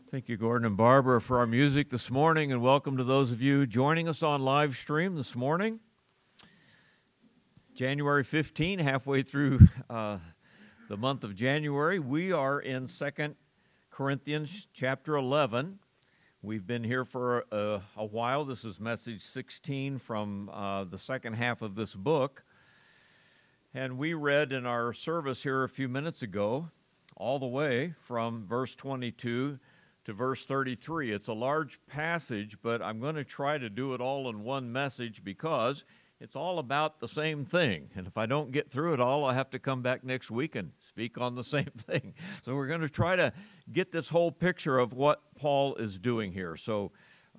Thank you, Gordon and Barbara, for our music this morning, and welcome to those of you joining us on live stream this morning. January 15, halfway through the month of January, we are in 2 Corinthians chapter 11. We've been here for a while. This is message 16 from the second half of this book. And we read in our service here a few minutes ago, all the way from verse 22 to verse 33. It's a large passage, but I'm going to try to do it all in one message because it's all about the same thing. And if I don't get through it all, I'll have to come back next week and speak on the same thing. So we're going to try to get this whole picture of what Paul is doing here. So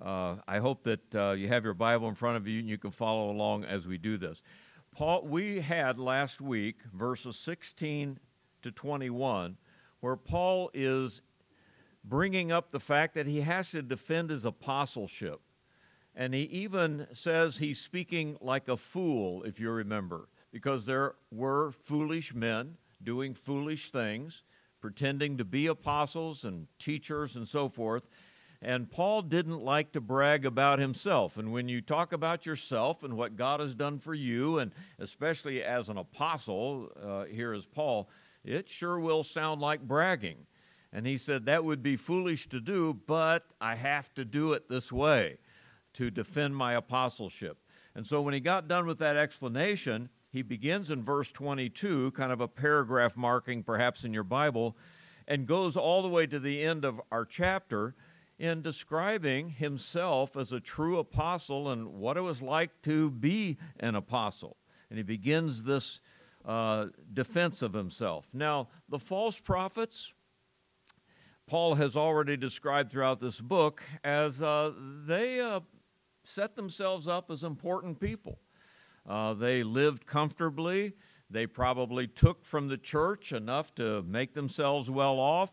I hope that you have your Bible in front of you and you can follow along as we do this. We had last week verses 16 to 21, where Paul is bringing up the fact that he has to defend his apostleship. And he even says he's speaking like a fool, if you remember, because there were foolish men doing foolish things, pretending to be apostles and teachers and so forth. And Paul didn't like to brag about himself. And when you talk about yourself and what God has done for you, and especially as an apostle, here is Paul, it sure will sound like bragging. And he said that would be foolish to do, but I have to do it this way to defend my apostleship. And so when he got done with that explanation, he begins in verse 22, kind of a paragraph marking perhaps in your Bible, and goes all the way to the end of our chapter in describing himself as a true apostle and what it was like to be an apostle. And he begins this defense of himself. Now, the false prophets, Paul has already described throughout this book as they set themselves up as important people. They lived comfortably. They probably took from the church enough to make themselves well off.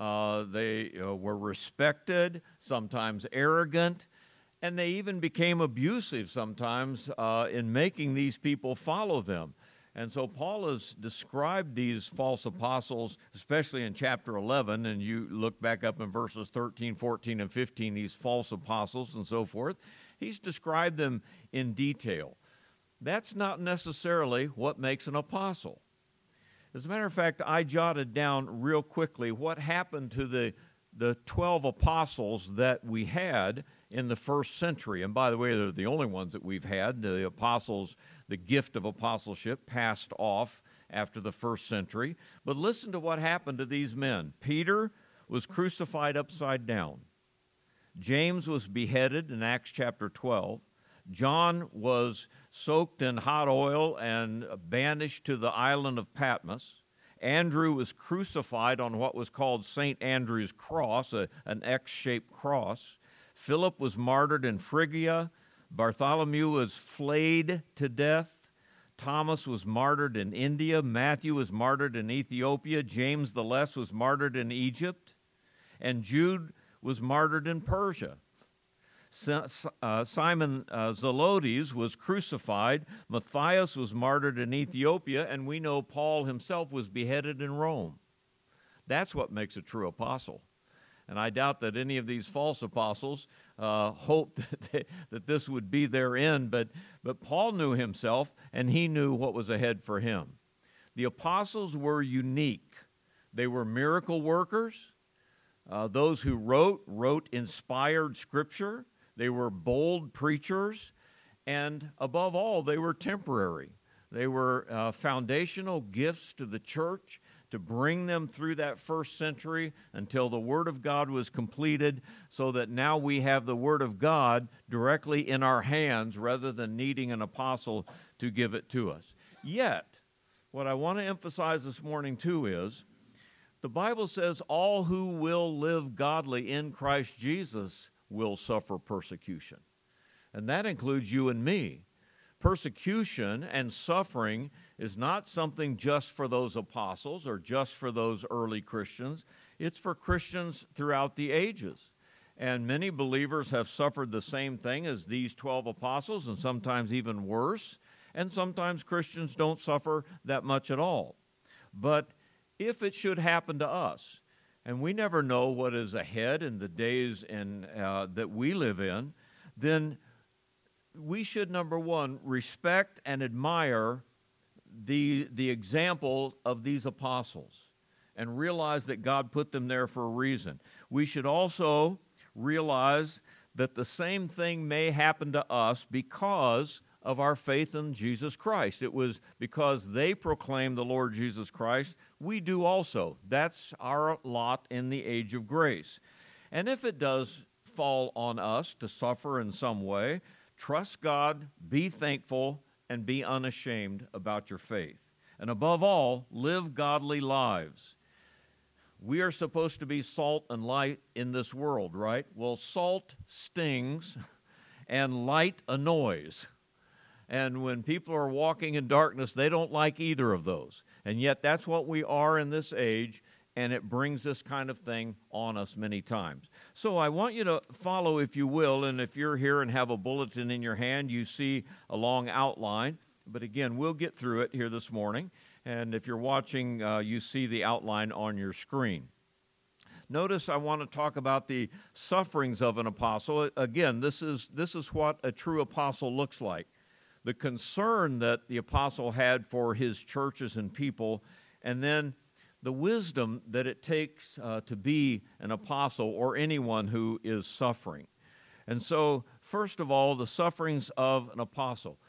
They were respected, sometimes arrogant, and they even became abusive sometimes in making these people follow them. And so Paul has described these false apostles, especially in chapter 11, and you look back up in verses 13, 14, and 15, these false apostles and so forth. He's described them in detail. That's not necessarily what makes an apostle. As a matter of fact, I jotted down real quickly what happened to the 12 apostles that we had in the first century. And by the way, they're the only ones that we've had. The apostles, the gift of apostleship passed off after the first century. But listen to what happened to these men. Peter was crucified upside down. James was beheaded in Acts chapter 12. John was soaked in hot oil and banished to the island of Patmos. Andrew was crucified on what was called St. Andrew's cross, an X-shaped cross. Philip was martyred in Phrygia. Bartholomew was flayed to death. Thomas was martyred in India. Matthew was martyred in Ethiopia. James the Less was martyred in Egypt. And Jude was martyred in Persia. Simon Zelotes was crucified. Matthias was martyred in Ethiopia. And we know Paul himself was beheaded in Rome. That's what makes a true apostle. And I doubt that any of these false apostles hoped that this would be their end, but Paul knew himself, and he knew what was ahead for him. The apostles were unique. They were miracle workers. Those who wrote inspired scripture. They were bold preachers, and above all, they were temporary. They were foundational gifts to the church, to bring them through that first century until the Word of God was completed, so that now we have the Word of God directly in our hands rather than needing an apostle to give it to us. Yet, what I want to emphasize this morning too is, the Bible says all who will live godly in Christ Jesus will suffer persecution. And that includes you and me. Persecution and suffering is not something just for those apostles or just for those early Christians. It's for Christians throughout the ages. And many believers have suffered the same thing as these 12 apostles, and sometimes even worse. And sometimes Christians don't suffer that much at all. But if it should happen to us, and we never know what is ahead in the days that we live in, then we should, number one, respect and admire the example of these apostles and realize that God put them there for a reason. We should also realize that the same thing may happen to us because of our faith in Jesus Christ. It was because they proclaimed the Lord Jesus Christ, we do also. That's our lot in the age of grace. And if it does fall on us to suffer in some way, trust God, be thankful, and be unashamed about your faith. And above all, live godly lives. We are supposed to be salt and light in this world, right? Well, salt stings and light annoys. And when people are walking in darkness, they don't like either of those. And yet that's what we are in this age, and it brings this kind of thing on us many times. So I want you to follow, if you will, and if you're here and have a bulletin in your hand, you see a long outline. But again, we'll get through it here this morning. And if you're watching, you see the outline on your screen. Notice I want to talk about the sufferings of an apostle. Again, this is what a true apostle looks like. The concern that the apostle had for his churches and people, and then the wisdom that it takes to be an apostle or anyone who is suffering. And so, first of all, the sufferings of an apostle.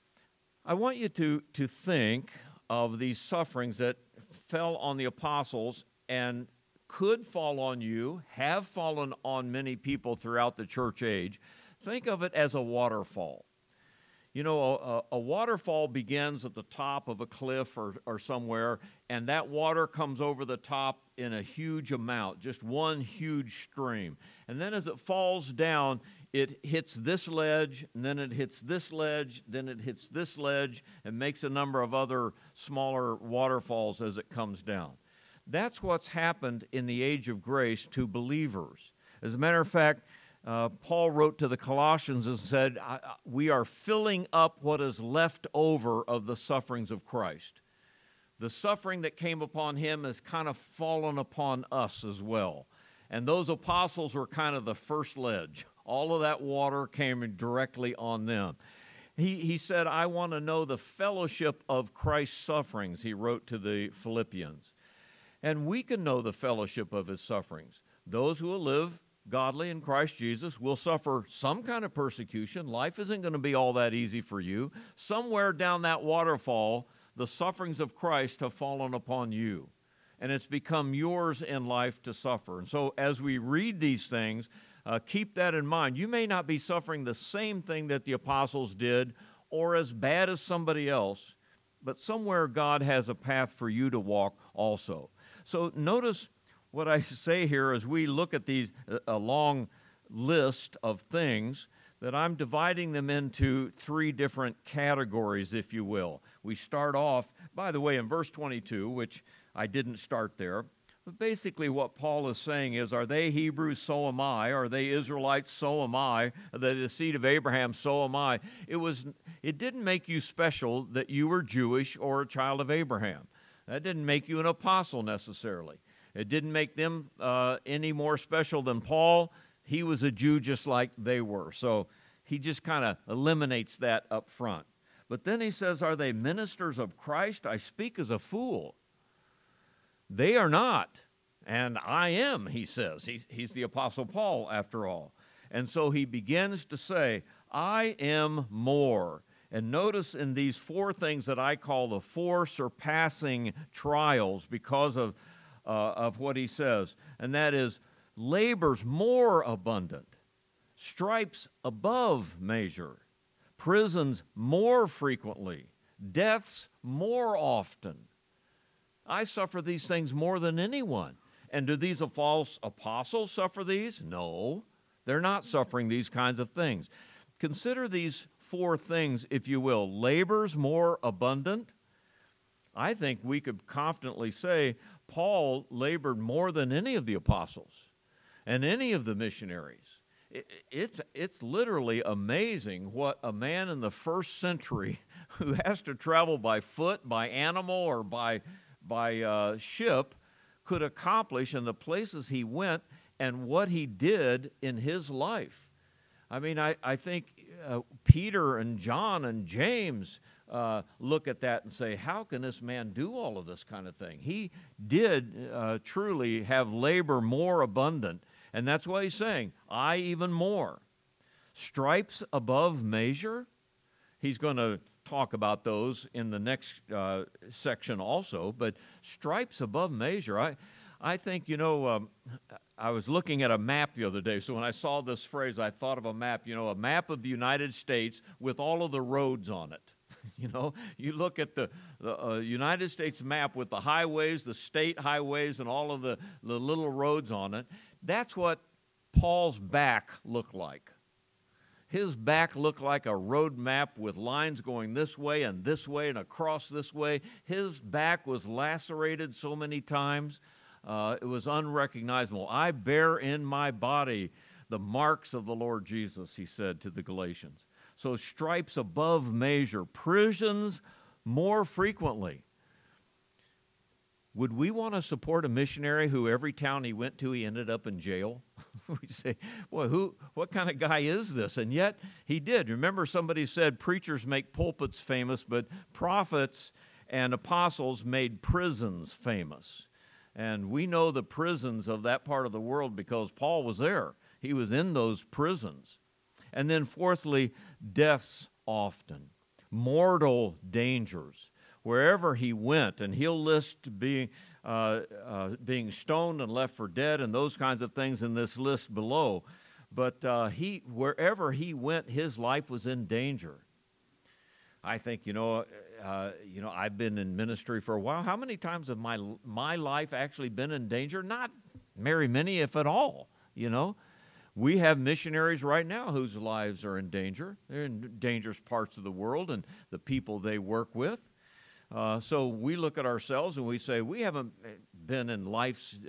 I want you to think of these sufferings that fell on the apostles and could fall on you, have fallen on many people throughout the church age. Think of it as a waterfall. You know, a waterfall begins at the top of a cliff or somewhere, and that water comes over the top in a huge amount, just one huge stream. And then as it falls down, it hits this ledge, and then it hits this ledge, then it hits this ledge, and makes a number of other smaller waterfalls as it comes down. That's what's happened in the age of grace to believers. As a matter of fact, Paul wrote to the Colossians and said, we are filling up what is left over of the sufferings of Christ. The suffering that came upon him has kind of fallen upon us as well. And those apostles were kind of the first ledge. All of that water came directly on them. He said, I want to know the fellowship of Christ's sufferings, he wrote to the Philippians. And we can know the fellowship of his sufferings. Those who will live godly in Christ Jesus will suffer some kind of persecution. Life isn't going to be all that easy for you. Somewhere down that waterfall, the sufferings of Christ have fallen upon you, and it's become yours in life to suffer. And so as we read these things, keep that in mind. You may not be suffering the same thing that the apostles did or as bad as somebody else, but somewhere God has a path for you to walk also. So notice what I say here as we look at these, a long list of things, that I'm dividing them into three different categories, if you will. We start off, by the way, in verse 22, which I didn't start there, but basically what Paul is saying is, are they Hebrews? So am I. Are they Israelites? So am I. Are they the seed of Abraham? So am I. It didn't make you special that you were Jewish or a child of Abraham. That didn't make you an apostle necessarily. It didn't make them any more special than Paul. He was a Jew just like they were. So he just kind of eliminates that up front. But then he says, are they ministers of Christ? I speak as a fool. They are not, and I am, he says. He's the Apostle Paul, after all. And so he begins to say, I am more. And notice in these four things that I call the four surpassing trials because of what he says, and that is labors more abundant, stripes above measure, prisons more frequently, deaths more often. I suffer these things more than anyone. And do these false apostles suffer these? No, they're not suffering these kinds of things. Consider these four things, if you will. Labors more abundant. I think we could confidently say Paul labored more than any of the apostles and any of the missionaries. It's literally amazing what a man in the first century who has to travel by foot, by animal, or by ship could accomplish in the places he went and what he did in his life. I mean, I think Peter and John and James look at that and say, how can this man do all of this kind of thing? He did truly have labor more abundant, and that's why he's saying, I even more. Stripes above measure, he's going to talk about those in the next section also, but stripes above measure, I think, I was looking at a map the other day, so when I saw this phrase, I thought of a map, a map of the United States with all of the roads on it. You look at the United States map with the highways, the state highways, and all of the little roads on it. That's what Paul's back looked like. His back looked like a road map with lines going this way and across this way. His back was lacerated so many times. It was unrecognizable. I bear in my body the marks of the Lord Jesus, he said to the Galatians. So stripes above measure, prisons more frequently. Would we want to support a missionary who every town he went to, he ended up in jail? We say, boy, what kind of guy is this? And yet he did. Remember, somebody said preachers make pulpits famous, but prophets and apostles made prisons famous. And we know the prisons of that part of the world because Paul was there. He was in those prisons. And then fourthly, deaths often, mortal dangers. Wherever he went, and he'll list being stoned and left for dead and those kinds of things in this list below. But wherever he went, his life was in danger. I think, I've been in ministry for a while. How many times have my life actually been in danger? Not very many, if at all, We have missionaries right now whose lives are in danger. They're in dangerous parts of the world and the people they work with. So we look at ourselves and we say, we haven't been in life's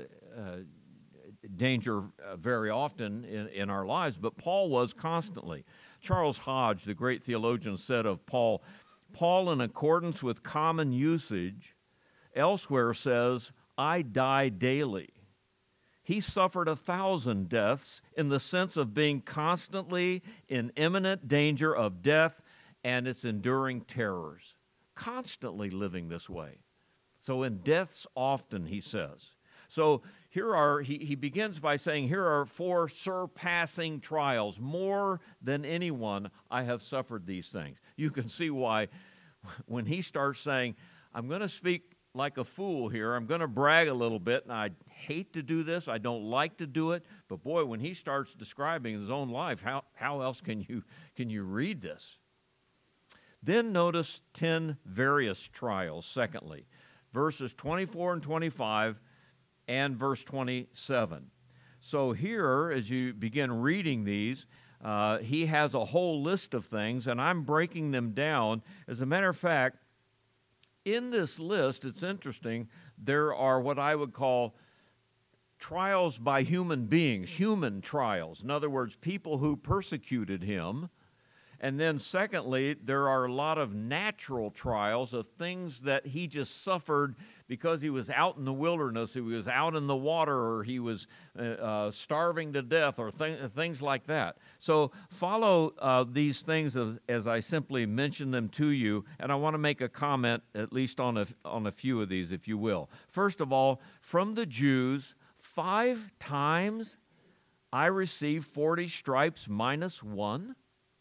danger very often in our lives, but Paul was constantly. Charles Hodge, the great theologian, said of Paul, in accordance with common usage, elsewhere says, I die daily. He suffered 1,000 deaths in the sense of being constantly in imminent danger of death and its enduring terrors. Constantly living this way. So in deaths often, he says. So he begins by saying, here are 4 surpassing trials. More than anyone, I have suffered these things. You can see why when he starts saying, I'm going to speak like a fool here. I'm going to brag a little bit, and I hate to do this. I don't like to do it. But boy, when he starts describing his own life, how else can you read this? Then notice 10 various trials, secondly, verses 24 and 25 and verse 27. So here, as you begin reading these, he has a whole list of things, and I'm breaking them down. As a matter of fact, in this list, it's interesting, there are what I would call trials by human beings, human trials. In other words, people who persecuted him. And then secondly, there are a lot of natural trials of things that he just suffered because he was out in the wilderness, he was out in the water, or he was starving to death, or things like that. So follow these things as I simply mention them to you, and I want to make a comment at least on a few of these, if you will. First of all, from the Jews, 5 times I received 40 stripes minus 1.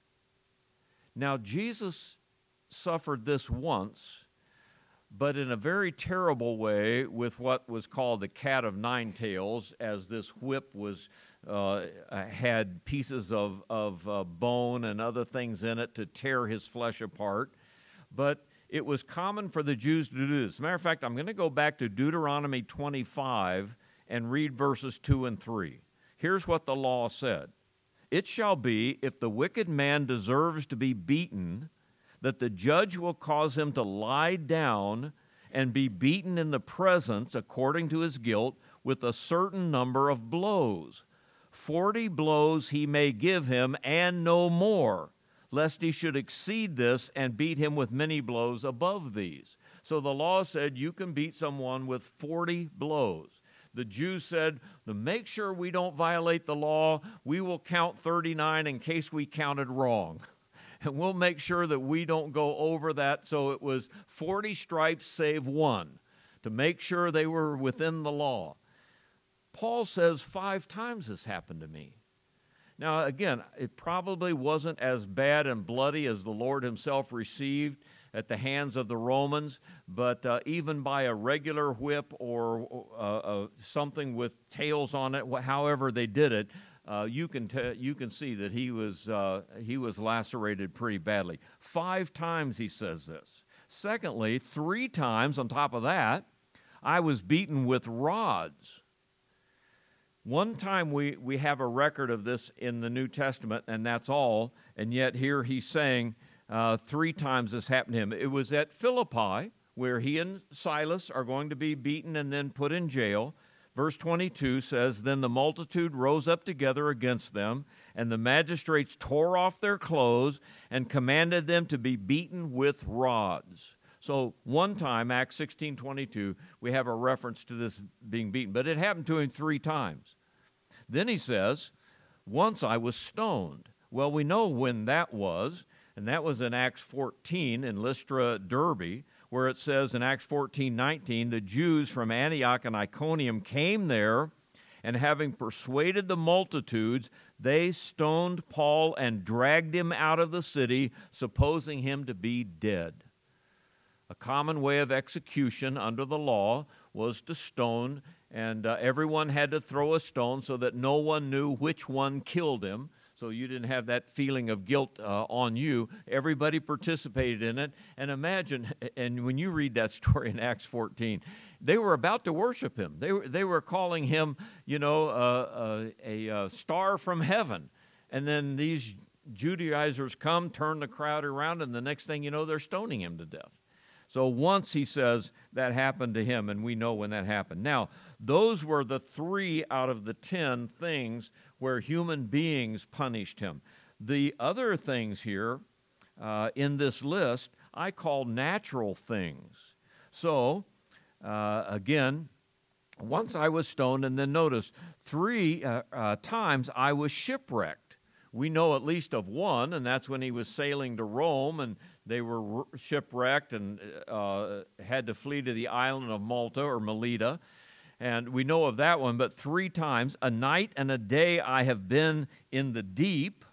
Now, Jesus suffered this once, but in a very terrible way with what was called the cat of 9 tails, as this whip had pieces of bone and other things in it to tear his flesh apart. But it was common for the Jews to do this. As a matter of fact, I'm going to go back to Deuteronomy 25 and read verses 2 and 3. Here's what the law said. It shall be, if the wicked man deserves to be beaten, that the judge will cause him to lie down and be beaten in the presence, according to his guilt, with a certain number of blows. 40 blows he may give him, and no more, lest he should exceed this and beat him with many blows above these. So the law said you can beat someone with 40 blows. The Jews said, to make sure we don't violate the law, we will count 39 in case we counted wrong. And we'll make sure that we don't go over that. So it was 40 stripes save one to make sure they were within the law. Paul says 5 times this happened to me. Now, again, it probably wasn't as bad and bloody as the Lord himself received at the hands of the Romans, but even by a regular whip or something with tails on it, however they did it, you can see that he was lacerated pretty badly. 5 times he says this. Secondly, 3 times on top of that, I was beaten with rods. One time we have a record of this in the New Testament, and that's all, and yet here he's saying 3 times this happened to him. It was at Philippi, where he and Silas are going to be beaten and then put in jail. Verse 22 says, then the multitude rose up together against them, and the magistrates tore off their clothes and commanded them to be beaten with rods. So one time, Acts 16:22, we have a reference to this being beaten, but it happened to him 3 times. Then he says, once I was stoned. Well, we know when that was, and that was in Acts 14 in Lystra, Derbe, where it says in Acts 14:19, the Jews from Antioch and Iconium came there, and having persuaded the multitudes, they stoned Paul and dragged him out of the city, supposing him to be dead. A common way of execution under the law was to stone, and everyone had to throw a stone so that no one knew which one killed him, so you didn't have that feeling of guilt on you. Everybody participated in it. And imagine, and when you read that story in Acts 14, they were about to worship him. They were calling him, a star from heaven. And then these Judaizers come, turn the crowd around, and the next thing you know, they're stoning him to death. So once he says that happened to him, and we know when that happened. Now, those were the 3 out of the 10 things where human beings punished him. The other things here in this list I call natural things. So, again, once I was stoned, and then notice 3 times I was shipwrecked. We know at least of one, and that's when he was sailing to Rome, and they were shipwrecked and had to flee to the island of Malta or Melita. And we know of that one, but 3 times, a night and a day I have been in the deep,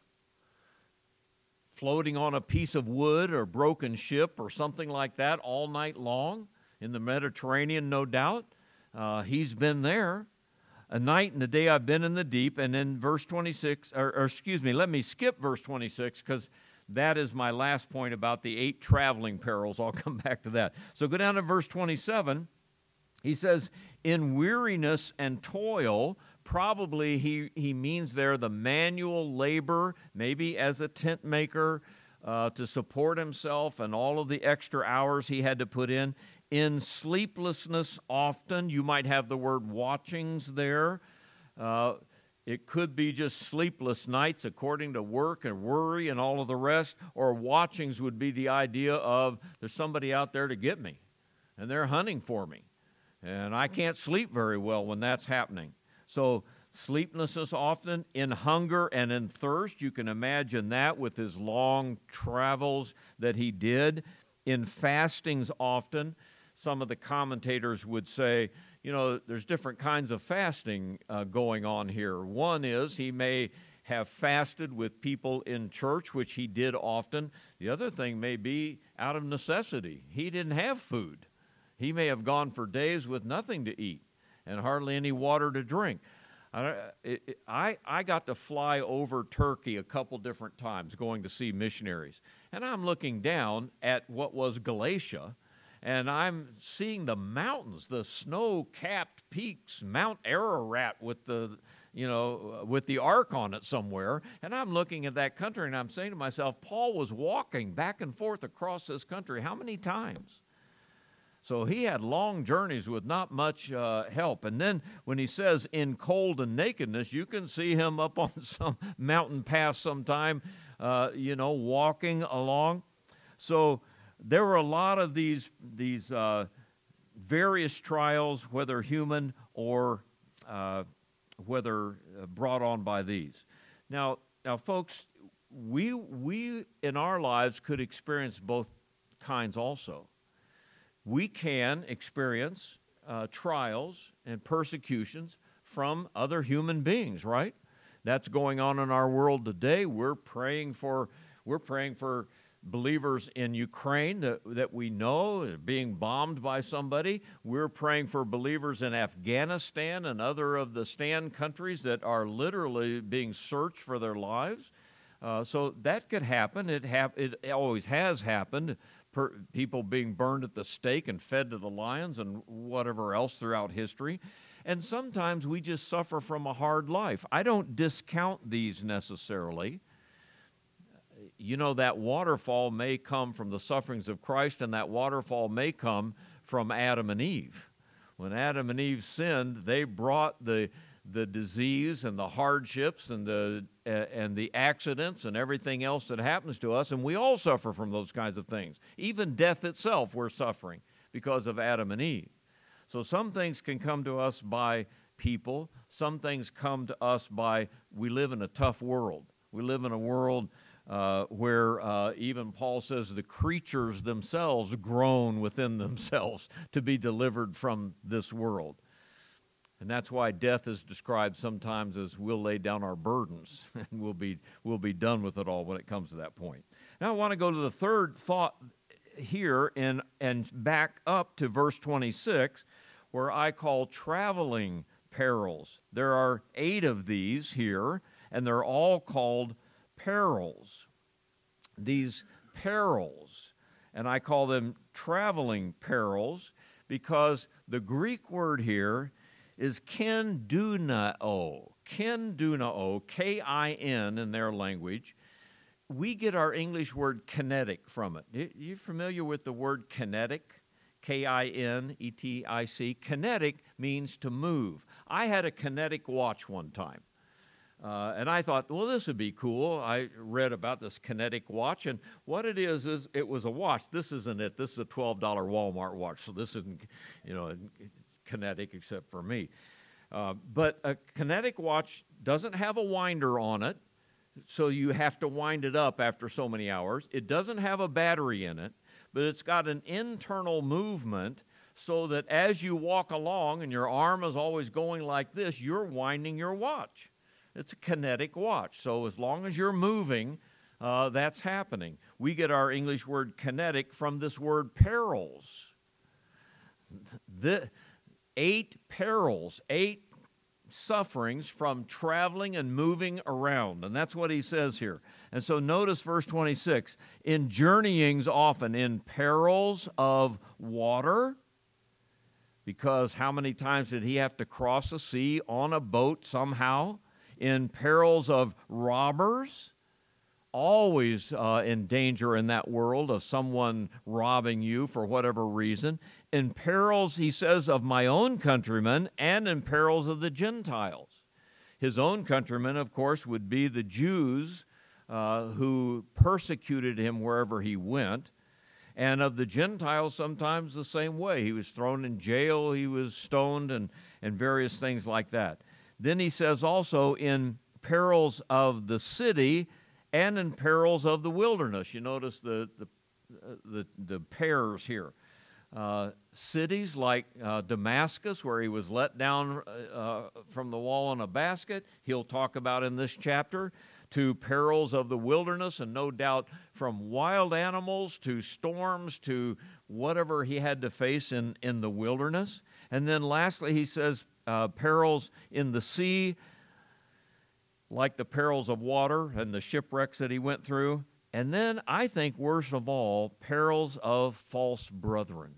floating on a piece of wood or broken ship or something like that all night long in the Mediterranean, no doubt. He's been there. A night and a day I've been in the deep. And then verse 26, let me skip verse 26 because that is my last point about the 8 traveling perils. I'll come back to that. So go down to verse 27. He says, in weariness and toil, probably he means there the manual labor, maybe as a tent maker to support himself and all of the extra hours he had to put in. In sleeplessness often, you might have the word watchings there. It could be just sleepless nights according to work and worry and all of the rest, or watchings would be the idea of there's somebody out there to get me, and they're hunting for me, and I can't sleep very well when that's happening. So sleeplessness often, in hunger and in thirst, you can imagine that with his long travels that he did. In fastings often, some of the commentators would say, there's different kinds of fasting going on here. One is he may have fasted with people in church, which he did often. The other thing may be out of necessity. He didn't have food. He may have gone for days with nothing to eat and hardly any water to drink. I got to fly over Turkey a couple different times going to see missionaries. And I'm looking down at what was Galatia, and I'm seeing the mountains, the snow-capped peaks, Mount Ararat with the ark on it somewhere. And I'm looking at that country, and I'm saying to myself, Paul was walking back and forth across this country how many times? So he had long journeys with not much help. And then when he says in cold and nakedness, you can see him up on some mountain pass sometime, walking along. So there were a lot of these various trials, whether human or whether brought on by these. Now, folks, we in our lives could experience both kinds also. We can experience trials and persecutions from other human beings, right? That's going on in our world today. We're praying for believers in Ukraine that we know are being bombed by somebody. We're praying for believers in Afghanistan and other of the stand countries that are literally being searched for their lives. So that could happen. It always has happened. People being burned at the stake and fed to the lions and whatever else throughout history. And sometimes we just suffer from a hard life. I don't discount these necessarily. You know, that waterfall may come from the sufferings of Christ, and that waterfall may come from Adam and Eve. When Adam and Eve sinned, they brought the disease and the hardships and the accidents and everything else that happens to us, and we all suffer from those kinds of things. Even death itself, we're suffering because of Adam and Eve. So some things can come to us by people. Some things come to us by, we live in a tough world. We live in a world where even Paul says the creatures themselves groan within themselves to be delivered from this world. And that's why death is described sometimes as we'll lay down our burdens and we'll be done with it all when it comes to that point. Now I want to go to the third thought here and back up to verse 26, where I call traveling perils. There are 8 of these here, and they're all called perils. These perils, and I call them traveling perils because the Greek word here is kendunao, K-I-N in their language. We get our English word kinetic from it. You familiar with the word kinetic? K-I-N-E-T-I-C. Kinetic means to move. I had a kinetic watch one time. And I thought, well, this would be cool. I read about this kinetic watch, and what it is it was a watch. This isn't it. This is a $12 Walmart watch, so this isn't, kinetic except for me. But a kinetic watch doesn't have a winder on it, so you have to wind it up after so many hours. It doesn't have a battery in it, but it's got an internal movement so that as you walk along and your arm is always going like this, you're winding your watch. It's a kinetic watch. So as long as you're moving, that's happening. We get our English word kinetic from this word perils. The 8 perils, 8 sufferings from traveling and moving around. And that's what he says here. And so notice verse 26. In journeyings often, in perils of water, because how many times did he have to cross a sea on a boat somehow? In perils of robbers, always in danger in that world of someone robbing you for whatever reason. In perils, he says, of my own countrymen, and in perils of the Gentiles. His own countrymen, of course, would be the Jews who persecuted him wherever he went. And of the Gentiles, sometimes the same way. He was thrown in jail, he was stoned, and various things like that. Then he says also in perils of the city and in perils of the wilderness. You notice the pairs here. Cities like Damascus, where he was let down from the wall in a basket, he'll talk about in this chapter, to perils of the wilderness, and no doubt from wild animals to storms to whatever he had to face in the wilderness. And then lastly, he says perils in the sea, like the perils of water and the shipwrecks that he went through. And then, I think, worst of all, perils of false brethren.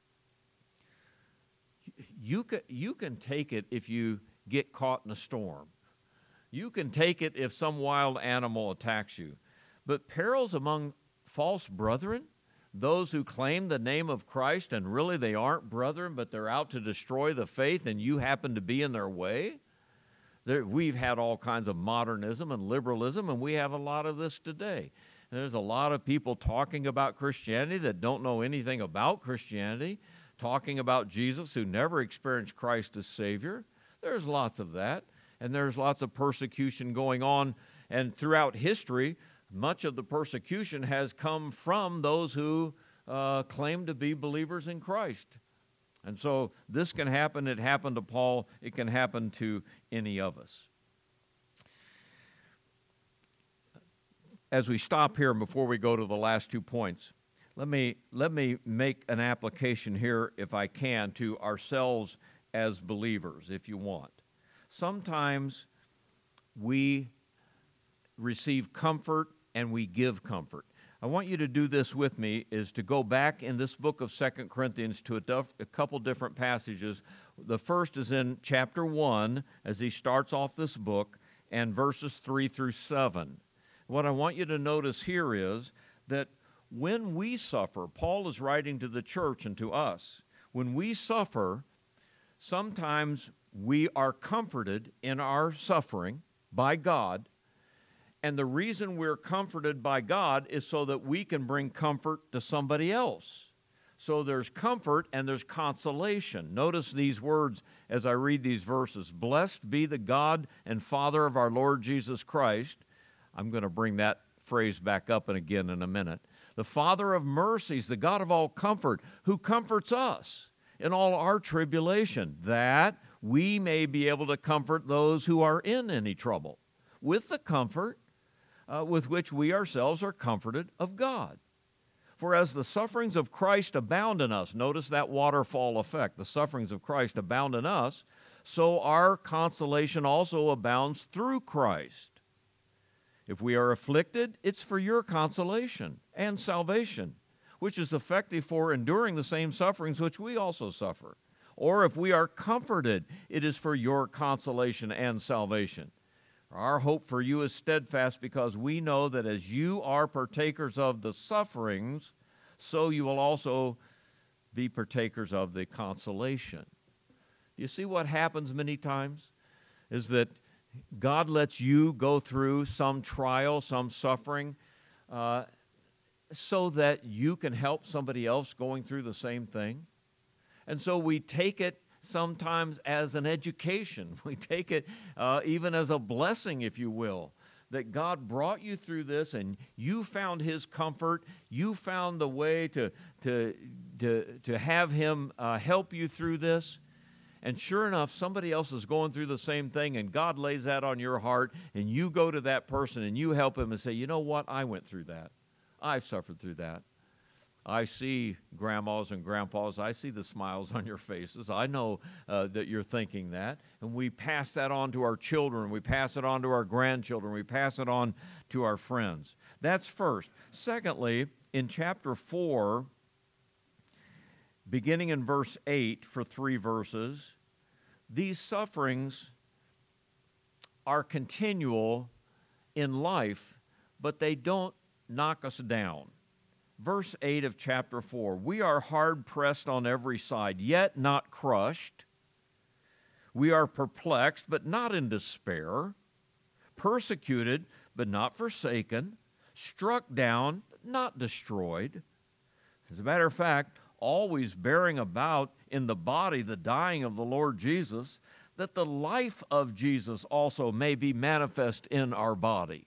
You can take it if you get caught in a storm. You can take it if some wild animal attacks you. But perils among false brethren, those who claim the name of Christ and really they aren't brethren, but they're out to destroy the faith and you happen to be in their way. We've had all kinds of modernism and liberalism, and we have a lot of this today. And there's a lot of people talking about Christianity that don't know anything about Christianity, talking about Jesus who never experienced Christ as Savior. There's lots of that, and there's lots of persecution going on. And throughout history, much of the persecution has come from those who claim to be believers in Christ. And so this can happen. It happened to Paul. It can happen to any of us. As we stop here and before we go to the last 2 points, let me make an application here, if I can, to ourselves as believers, if you want. Sometimes we receive comfort and we give comfort. I want you to do this with me, is to go back in this book of 2 Corinthians to a couple different passages. The first is in chapter 1, as he starts off this book, and verses 3 through 7. What I want you to notice here is that when we suffer, Paul is writing to the church and to us, when we suffer, sometimes we are comforted in our suffering by God, and the reason we're comforted by God is so that we can bring comfort to somebody else. So there's comfort and there's consolation. Notice these words as I read these verses. Blessed be the God and Father of our Lord Jesus Christ. I'm going to bring that phrase back up and again in a minute. The Father of mercies, the God of all comfort, who comforts us in all our tribulation, that we may be able to comfort those who are in any trouble with the comfort with which we ourselves are comforted of God. For as the sufferings of Christ abound in us, notice that waterfall effect, the sufferings of Christ abound in us, so our consolation also abounds through Christ. If we are afflicted, it's for your consolation and salvation, which is effective for enduring the same sufferings which we also suffer. Or if we are comforted, it is for your consolation and salvation. Our hope for you is steadfast, because we know that as you are partakers of the sufferings, so you will also be partakers of the consolation. You see what happens many times is that God lets you go through some trial, some suffering, so that you can help somebody else going through the same thing. And so we take it sometimes as an education. We take it even as a blessing, if you will, that God brought you through this and you found His comfort. You found the way to have Him help you through this. And sure enough, somebody else is going through the same thing, and God lays that on your heart, and you go to that person and you help him and say, you know what, I went through that. I've suffered through that. I see grandmas and grandpas. I see the smiles on your faces. I know that you're thinking that. And we pass that on to our children. We pass it on to our grandchildren. We pass it on to our friends. That's first. Secondly, in chapter 4, beginning in verse 8 for 3 verses, these sufferings are continual in life, but they don't knock us down. Verse 8 of chapter 4, we are hard pressed on every side, yet not crushed. We are perplexed, but not in despair. Persecuted, but not forsaken. Struck down, but not destroyed. As a matter of fact, always bearing about in the body the dying of the Lord Jesus, that the life of Jesus also may be manifest in our body.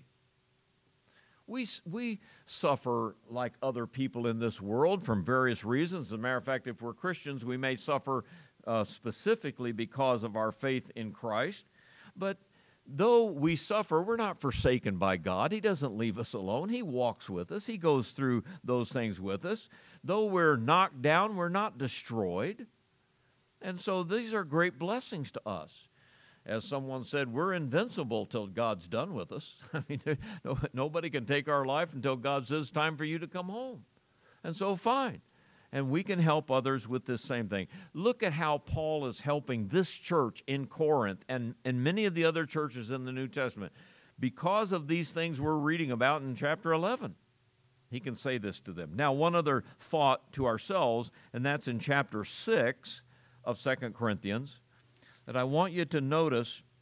We suffer like other people in this world from various reasons. As a matter of fact, if we're Christians, we may suffer specifically because of our faith in Christ. But though we suffer, we're not forsaken by God. He doesn't leave us alone. He walks with us. He goes through those things with us. Though we're knocked down, we're not destroyed. And so these are great blessings to us. As someone said, we're invincible till God's done with us. I mean, nobody can take our life until God says, time for you to come home. And so fine. And we can help others with this same thing. Look at how Paul is helping this church in Corinth and many of the other churches in the New Testament. Because of these things we're reading about in chapter 11. He can say this to them. Now, one other thought to ourselves, and that's in chapter 6 of 2 Corinthians, that I want you to notice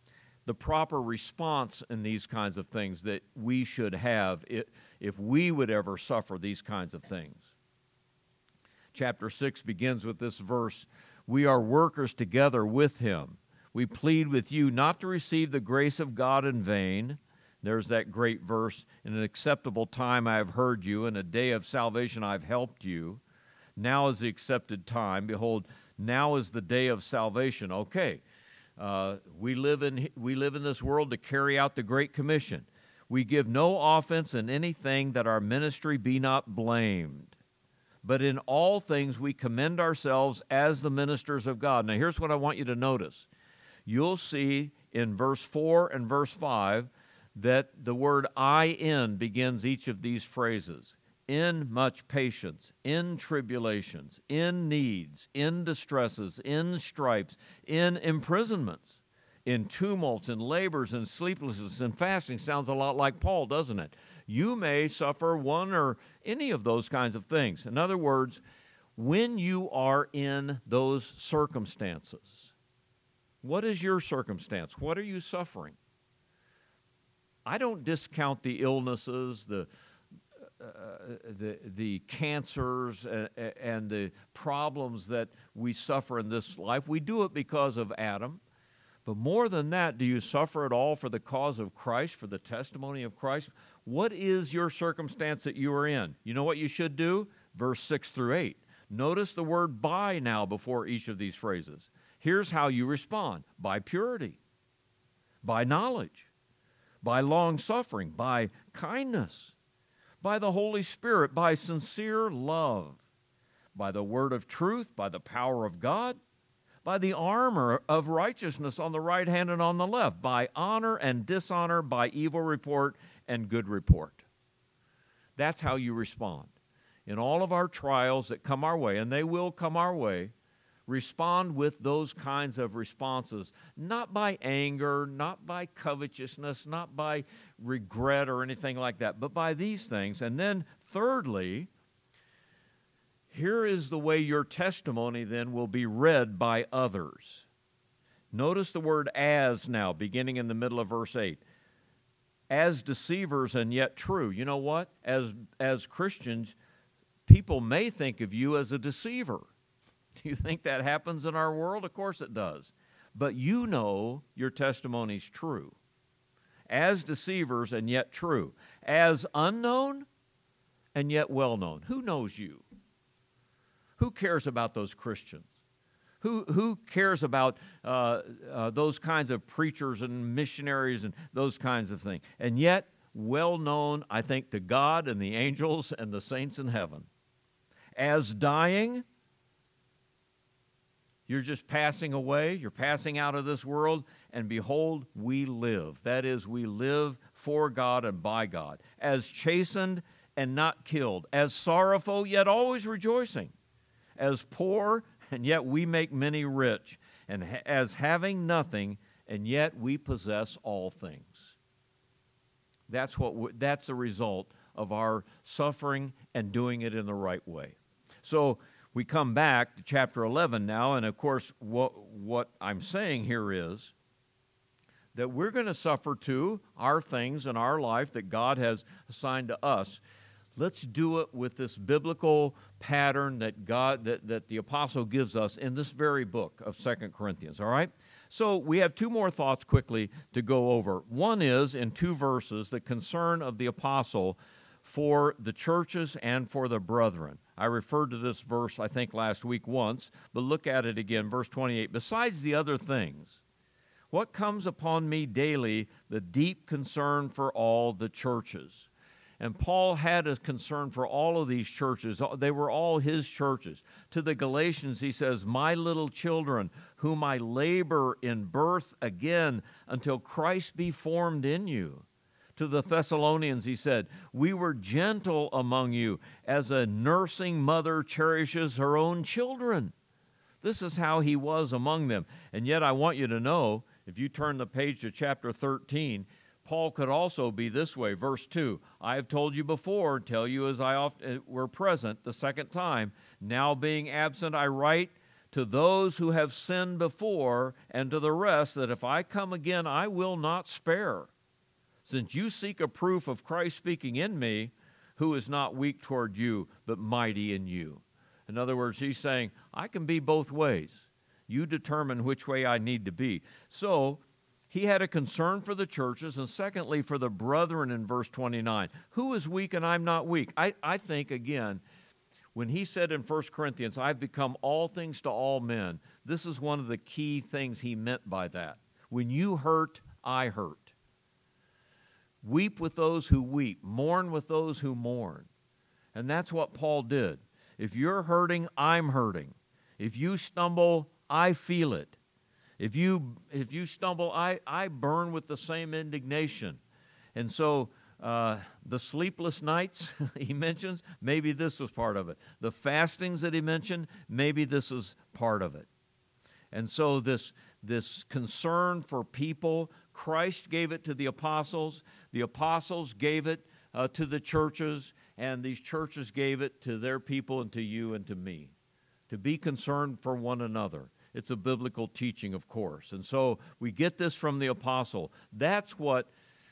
the proper response in these kinds of things that we should have if we would ever suffer these kinds of things. Chapter 6 begins with this verse, "We are workers together with him. We plead with you not to receive the grace of God in vain." There's that great verse, "In an acceptable time I have heard you, in a day of salvation I have helped you. Now is the accepted time. Behold, now is the day of salvation." Okay, we live in this world to carry out the Great Commission. "We give no offense in anything, that our ministry be not blamed. But in all things we commend ourselves as the ministers of God." Now here's what I want you to notice. You'll see in verse 4 and verse 5 that the word "in" begins each of these phrases. In much patience, in tribulations, in needs, in distresses, in stripes, in imprisonments, in tumults, in labors, in sleeplessness, in fasting. Sounds a lot like Paul, doesn't it? You may suffer one or any of those kinds of things. In other words, when you are in those circumstances, what is your circumstance? What are you suffering? I don't discount the illnesses, the cancers and the problems that we suffer in this life. We do it because of Adam. But more than that, do you suffer at all for the cause of Christ, for the testimony of Christ? What is your circumstance that you are in? You know what you should do? Verse 6 through 8. Notice the word "by" now before each of these phrases. Here's how you respond: by purity, by knowledge, by long-suffering, by kindness, by the Holy Spirit, by sincere love, by the word of truth, by the power of God, by the armor of righteousness on the right hand and on the left, by honor and dishonor, by evil report and good report. That's how you respond. In all of our trials that come our way, and they will come our way, respond with those kinds of responses, not by anger, not by covetousness, not by regret or anything like that, but by these things. And then thirdly, here is the way your testimony then will be read by others. Notice the word "as" now, beginning in the middle of verse 8. As deceivers and yet true. You know what? As Christians, people may think of you as a deceiver. Do you think that happens in our world? Of course it does. But you know your testimony's true. As deceivers and yet true. As unknown and yet well-known. Who knows you? Who cares about those Christians? Who cares about those kinds of preachers and missionaries and those kinds of things? And yet well-known, I think, to God and the angels and the saints in heaven. As dying, you're just passing away, you're passing out of this world, and behold, we live. That is, we live for God and by God. As chastened and not killed. As sorrowful, yet always rejoicing. As poor, and yet we make many rich. And as having nothing, and yet we possess all things. That's the result of our suffering and doing it in the right way. So we come back to chapter 11 now, and of course what I'm saying here is that we're going to suffer too, our things in our life that God has assigned to us. Let's do it with this biblical pattern that the apostle gives us in this very book of 2 Corinthians, all right? So we have two more thoughts quickly to go over. One is, in 2 verses, the concern of the apostle for the churches and for the brethren. I referred to this verse, I think, last week once, but look at it again, verse 28. "Besides the other things, what comes upon me daily, the deep concern for all the churches." And Paul had a concern for all of these churches. They were all his churches. To the Galatians, he says, "My little children, whom I labor in birth again until Christ be formed in you." To the Thessalonians, he said, "We were gentle among you, as a nursing mother cherishes her own children." This is how he was among them. And yet I want you to know, if you turn the page to chapter 13, Paul could also be this way. Verse 2, "I have told you before, tell you as I often were present the second time. Now being absent, I write to those who have sinned before, and to the rest, that if I come again, I will not spare. Since you seek a proof of Christ speaking in me, who is not weak toward you, but mighty in you. In other words, he's saying, I can be both ways. You determine which way I need to be. So he had a concern for the churches, and secondly, for the brethren in verse 29. Who is weak and I'm not weak? I think, again, when he said in 1 Corinthians, I've become all things to all men, this is one of the key things he meant by that. When you hurt, I hurt. Weep with those who weep. Mourn with those who mourn. And that's what Paul did. If you're hurting, I'm hurting. If you stumble, I feel it. If you stumble, I burn with the same indignation. And so the sleepless nights he mentions, maybe this was part of it. The fastings that he mentioned, maybe this is part of it. And so this concern for people, Christ gave it to the apostles gave it to the churches, and these churches gave it to their people and to you and to me. To be concerned for one another. It's a biblical teaching, of course. And so we get this from the apostle. That's what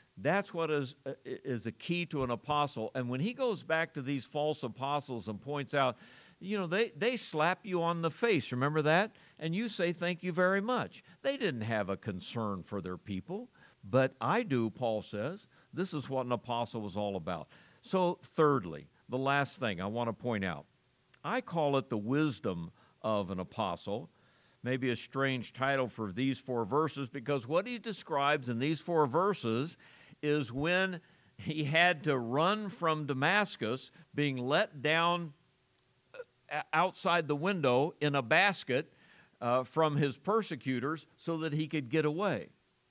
is a key to an apostle. And when he goes back to these false apostles and points out, they slap you on the face, remember that? And you say, thank you very much. They didn't have a concern for their people, but I do, Paul says. This is what an apostle was all about. So thirdly, the last thing I want to point out, I call it the wisdom of an apostle. Maybe a strange title for these 4 verses, because what he describes in these 4 verses is when he had to run from Damascus, being let down outside the window in a basket from his persecutors so that he could get away.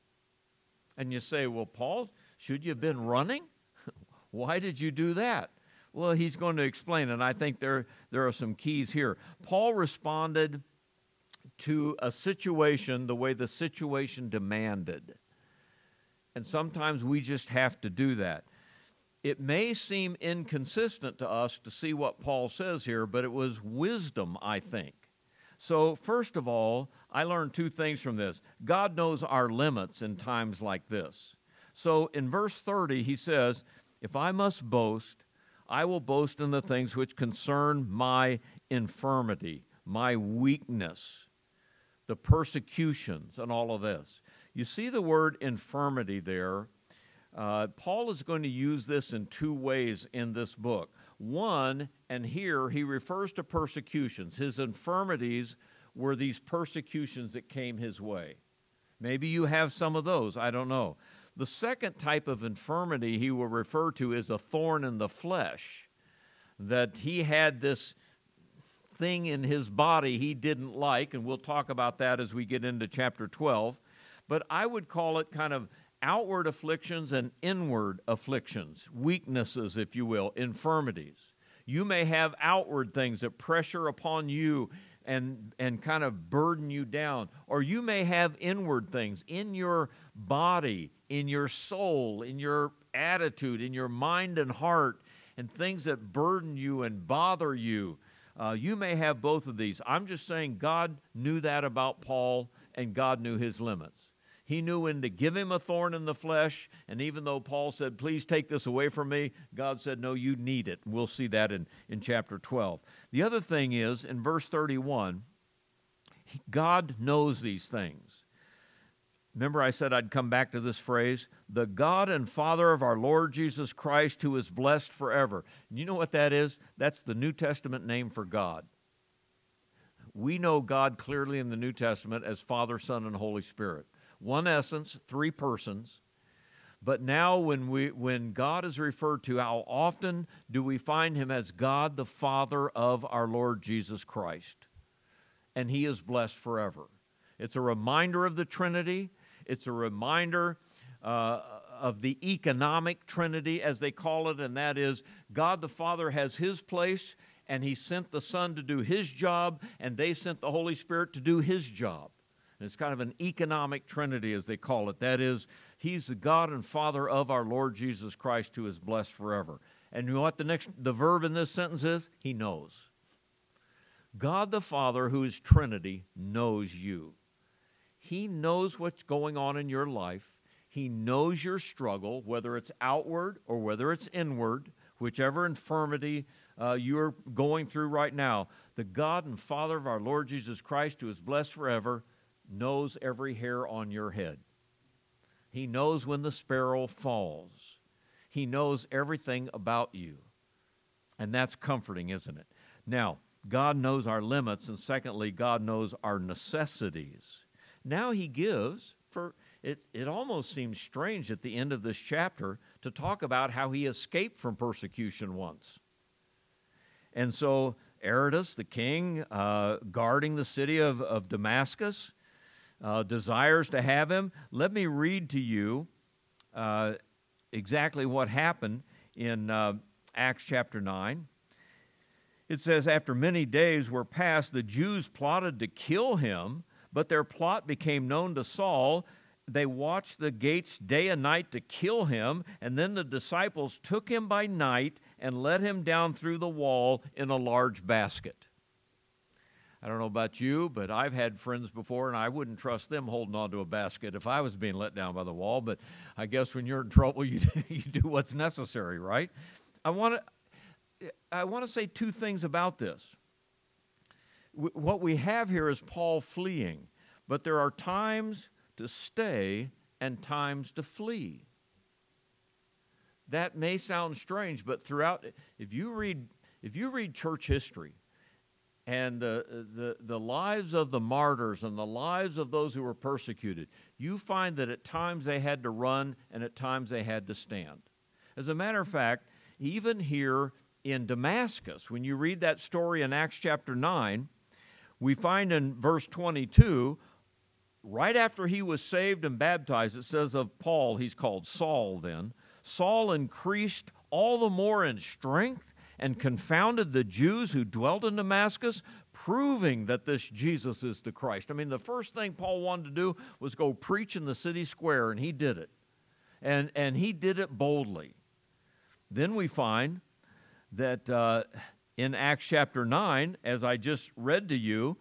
And you say, well, Paul, should you have been running? Why did you do that? Well, he's going to explain, and I think there are some keys here. Paul responded to a situation the way the situation demanded. And sometimes we just have to do that. It may seem inconsistent to us to see what Paul says here, but it was wisdom, I think. So first of all, I learned 2 things from this. God knows our limits in times like this. So in verse 30, he says, if I must boast, I will boast in the things which concern my infirmity, my weakness, the persecutions, and all of this. You see the word infirmity there. Paul is going to use this in 2 ways in this book. One, and here he refers to persecutions. His infirmities were these persecutions that came his way. Maybe you have some of those, I don't know. The second type of infirmity he will refer to is a thorn in the flesh, that he had this thing in his body he didn't like, and we'll talk about that as we get into chapter 12. But I would call it kind of outward afflictions and inward afflictions, weaknesses, if you will, infirmities. You may have outward things that pressure upon you and kind of burden you down, or you may have inward things in your body, in your soul, in your attitude, in your mind and heart, and things that burden you and bother you. You may have both of these. I'm just saying God knew that about Paul, and God knew his limits. He knew when to give him a thorn in the flesh, and even though Paul said, please take this away from me, God said, no, you need it. We'll see that in chapter 12. The other thing is, in verse 31, God knows these things. Remember I said I'd come back to this phrase, the God and Father of our Lord Jesus Christ, who is blessed forever. And you know what that is? That's the New Testament name for God. We know God clearly in the New Testament as Father, Son, and Holy Spirit. One essence, 3 persons. But now when God is referred to, how often do we find him as God the Father of our Lord Jesus Christ? And he is blessed forever. It's a reminder of the Trinity. It's a reminder of the economic Trinity, as they call it, and that is God the Father has his place, and he sent the Son to do his job, and they sent the Holy Spirit to do his job. And it's kind of an economic Trinity, as they call it. That is, he's the God and Father of our Lord Jesus Christ, who is blessed forever. And you know what the verb in this sentence is? He knows. God the Father, who is Trinity, knows you. He knows what's going on in your life. He knows your struggle, whether it's outward or whether it's inward, whichever infirmity you're going through right now. The God and Father of our Lord Jesus Christ, who is blessed forever, knows every hair on your head. He knows when the sparrow falls. He knows everything about you. And that's comforting, isn't it? Now, God knows our limits, and secondly, God knows our necessities. Now he gives, it almost seems strange at the end of this chapter to talk about how he escaped from persecution once. And so Aretas, the king, guarding the city of Damascus, desires to have him. Let me read to you exactly what happened in Acts chapter 9. It says, after many days were passed, the Jews plotted to kill him, but their plot became known to Saul. They watched the gates day and night to kill him, and then the disciples took him by night and let him down through the wall in a large basket. I don't know about you, but I've had friends before, and I wouldn't trust them holding on to a basket if I was being let down by the wall, but I guess when you're in trouble, you do what's necessary, right? I want to say two things about this. What we have here is Paul fleeing, but there are times to stay and times to flee. That may sound strange, but throughout, if you read church history and the lives of the martyrs and the lives of those who were persecuted, you find that at times they had to run and at times they had to stand. As a matter of fact, even here in Damascus, when you read that story in Acts chapter 9, we find in verse 22, right after he was saved and baptized, it says of Paul, he's called Saul then, Saul increased all the more in strength and confounded the Jews who dwelt in Damascus, proving that this Jesus is the Christ. I mean, the first thing Paul wanted to do was go preach in the city square, and he did it. And he did it boldly. Then we find that in Acts chapter 9, as I just read to you,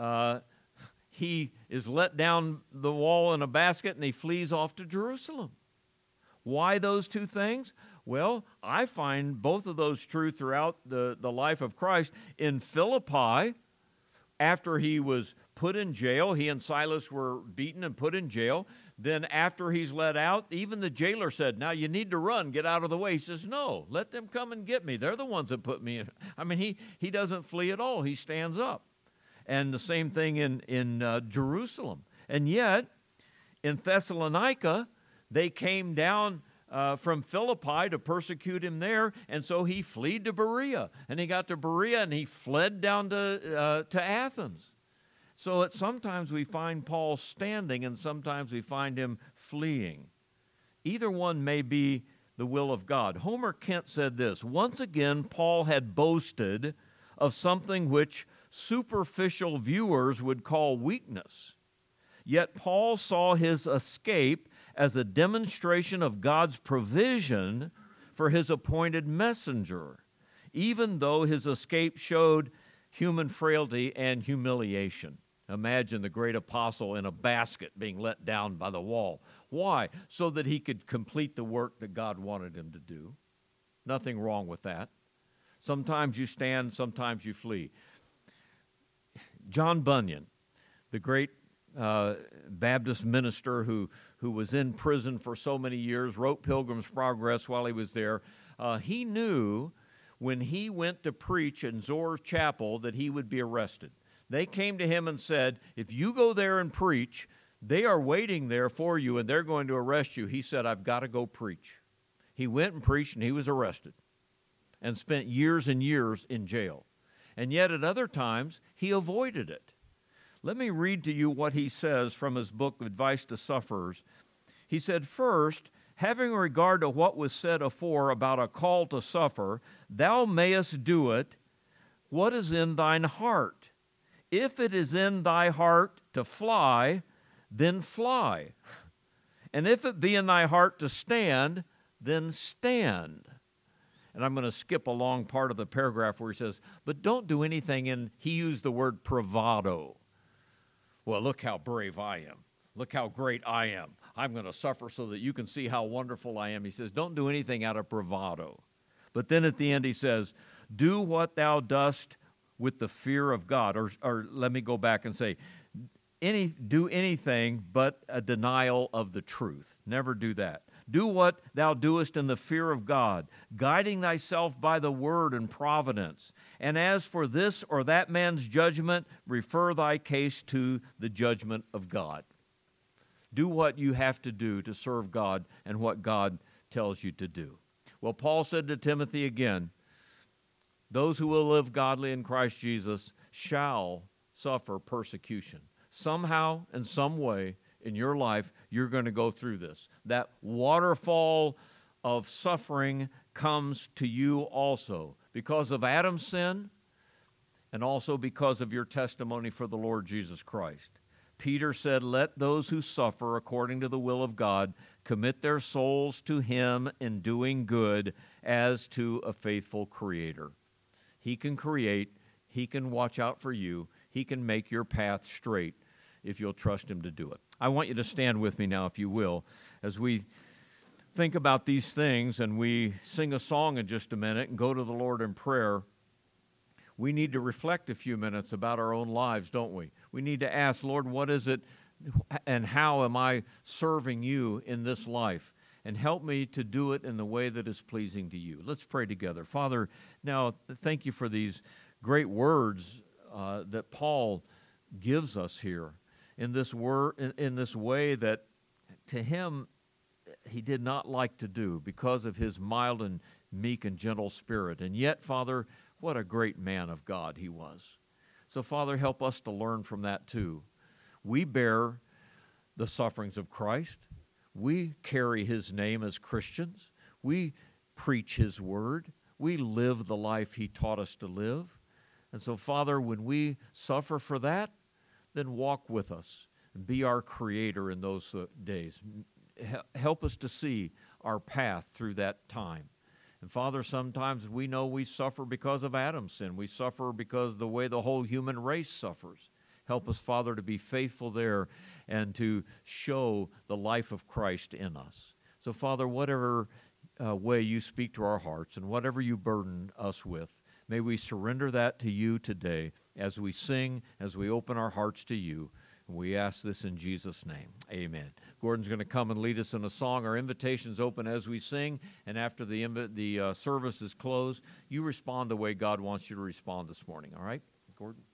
he is let down the wall in a basket and he flees off to Jerusalem. Why those two things? Well, I find both of those true throughout the life of Christ. In Philippi, after he was put in jail, he and Silas were beaten and put in jail. Then after he's let out, even the jailer said, now you need to run, get out of the way. He says, no, let them come and get me. They're the ones that put me in. I mean, he doesn't flee at all. He stands up. And the same thing in Jerusalem. And yet, in Thessalonica, they came down from Philippi to persecute him there, and so he fled to Berea. And he got to Berea, and he fled down to Athens. So sometimes we find Paul standing, and sometimes we find him fleeing. Either one may be the will of God. Homer Kent said this, once again, Paul had boasted of something which superficial viewers would call weakness. Yet Paul saw his escape as a demonstration of God's provision for his appointed messenger, even though his escape showed human frailty and humiliation. Imagine the great apostle in a basket being let down by the wall. Why? So that he could complete the work that God wanted him to do. Nothing wrong with that. Sometimes you stand, sometimes you flee. John Bunyan, the great Baptist minister who was in prison for so many years, wrote Pilgrim's Progress while he was there. He knew when he went to preach in Zoar's Chapel that he would be arrested. They came to him and said, if you go there and preach, they are waiting there for you and they're going to arrest you. He said, I've got to go preach. He went and preached and he was arrested and spent years and years in jail. And yet at other times, he avoided it. Let me read to you what he says from his book, Advice to Sufferers. He said, first, having regard to what was said afore about a call to suffer, thou mayest do it, what is in thine heart. If it is in thy heart to fly, then fly. And if it be in thy heart to stand, then stand. And I'm going to skip a long part of the paragraph where he says, but don't do anything in, he used the word bravado. Well, look how brave I am. Look how great I am. I'm going to suffer so that you can see how wonderful I am. He says, don't do anything out of bravado. But then at the end he says, do what thou dost with the fear of God. Or let me go back and say, do anything but a denial of the truth. Never do that. Do what thou doest in the fear of God, guiding thyself by the word and providence. And as for this or that man's judgment, refer thy case to the judgment of God. Do what you have to do to serve God and what God tells you to do. Well, Paul said to Timothy again, those who will live godly in Christ Jesus shall suffer persecution. Somehow, in some way, in your life, you're going to go through this. That waterfall of suffering comes to you also because of Adam's sin and also because of your testimony for the Lord Jesus Christ. Peter said, let those who suffer according to the will of God commit their souls to him in doing good as to a faithful Creator. He can create, he can watch out for you, he can make your path straight if you'll trust him to do it. I want you to stand with me now, if you will, as we think about these things and we sing a song in just a minute and go to the Lord in prayer. We need to reflect a few minutes about our own lives, don't we? We need to ask, Lord, what is it and how am I serving you in this life? And help me to do it in the way that is pleasing to you. Let's pray together. Father, now thank you for these great words that Paul gives us here in this way that to him he did not like to do because of his mild and meek and gentle spirit. And yet, Father, what a great man of God he was. So, Father, help us to learn from that too. We bear the sufferings of Christ. We carry his name as Christians. We preach his word. We live the life he taught us to live. And so, Father, when we suffer for that, then walk with us and be our creator in those days. Help us to see our path through that time. And Father, sometimes we know we suffer because of Adam's sin. We suffer because of the way the whole human race suffers. Help us, Father, to be faithful there and to show the life of Christ in us. So, Father, whatever way you speak to our hearts and whatever you burden us with, may we surrender that to you today as we sing, as we open our hearts to you. And we ask this in Jesus' name. Amen. Gordon's going to come and lead us in a song. Our invitation's open as we sing, and after the service is closed, you respond the way God wants you to respond this morning, all right, Gordon?